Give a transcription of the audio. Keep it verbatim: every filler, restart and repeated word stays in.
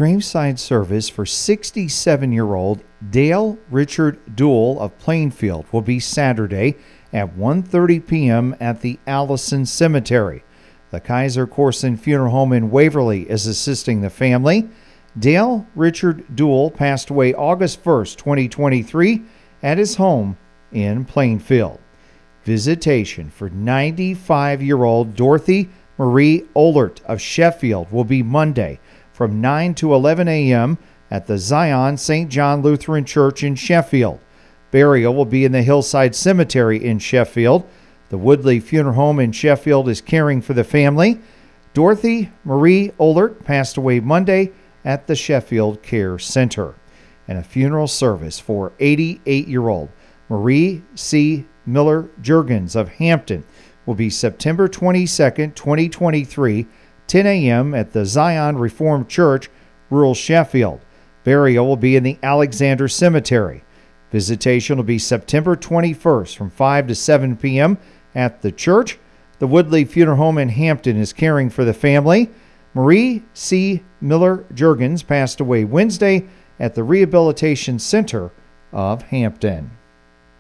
graveside service for sixty-seven-year-old Dale Richard Duell of Plainfield will be Saturday at one thirty p.m. at the Allison Cemetery. The Kaiser Corson Funeral Home in Waverly is assisting the family. Dale Richard Duell passed away August first, twenty twenty-three at his home in Plainfield. Visitation for ninety-five-year-old Dorothy Marie Ohlert of Sheffield will be Monday from nine to eleven a.m. at the Zion Saint John Lutheran Church in Sheffield. Burial will be in the Hillside Cemetery in Sheffield. The Woodley Funeral Home in Sheffield is caring for the family. Dorothy Marie Ohlert passed away Monday at the Sheffield Care Center. And a funeral service for eighty-eight-year-old Marie C. Miller Jurgens of Hampton will be September twenty-second, twenty twenty-three, ten a.m. at the Zion Reformed Church, rural Sheffield. Burial will be in the Alexander Cemetery. Visitation will be September twenty-first from five to seven p.m. at the church. The Woodley Funeral Home in Hampton is caring for the family. Marie C. Miller Jurgens passed away Wednesday at the Rehabilitation Center of Hampton.